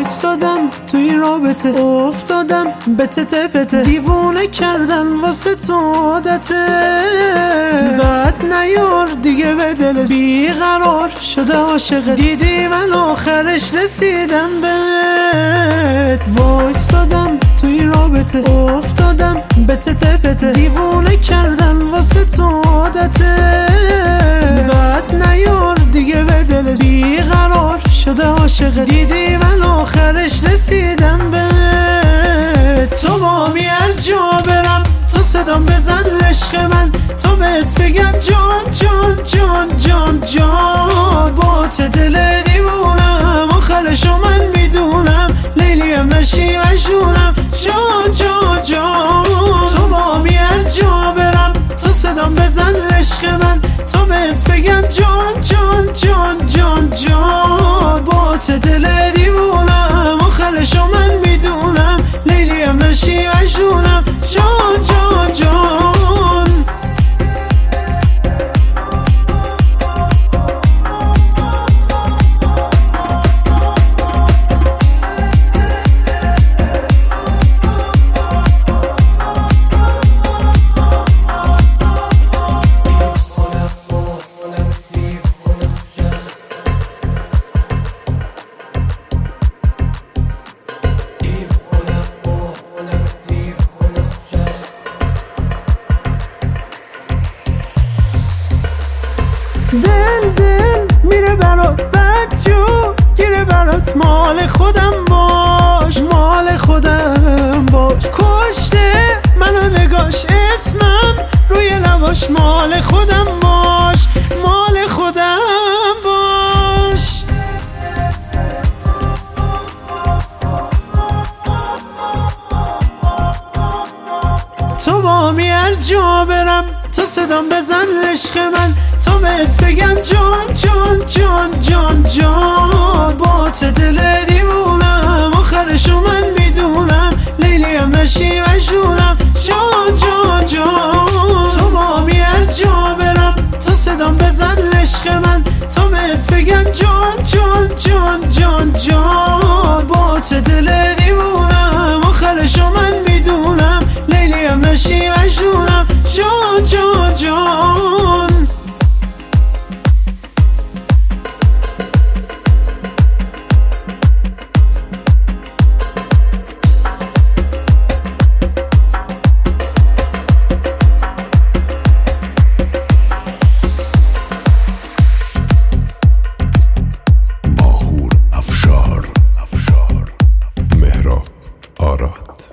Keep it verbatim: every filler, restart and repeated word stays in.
وایستادم تو این رابطه، افتادم به تته پته، دیوونه کردن واسه تو عادته. بعد نیار دیگه به دلت، بیقرار شده عاشقت، دیدی من آخرش رسیدم بهت. وایستادم تو این رابطه، افتادم به تته پته، دیوونه کردن واسه تو عادته. بعد نیار دیگه به دلت، بیقرار شده عاشقت، دیدی من آخرش رسیدم بهت. تو با می هر جا برم تو صدام بزن عشق من، تو بهت بگم جان جان جان جان جان. با چه دل دیوونم آخرشو من میدونم، لیلیم نشی مجنونم جان جان جان. تو با می هر جا برم تو صدام بزن عشق من، تو بهت بگم جان جان جان جان جان. با چه دل دیوونم آخرشو من میدونم، لیلیم نشی مجنونم جان جان جان. دل دل میره برات بدجو گیره برات، مال خودم باش مال خودم باش. کشته منو نگاش اسمم روی لباش، مال خودم باش مال خودم باش. تو با می هر جا برم تو صدام بزن عشق من، تو بهت بگم جان جان جان جان جان. با چه دل دیوونم آخرشو من میدونم، لیلیم نشی مجنونم جان جان جان. تو با می هر جا برم تو صدام بزن عشق من، تو بهت بگم جان جان جان جان جان. با چه دل دیوونم آخرشو من میدونم، لیلیم نشی مجنونم جان جان جان. ماهور افشار مهراب آراد.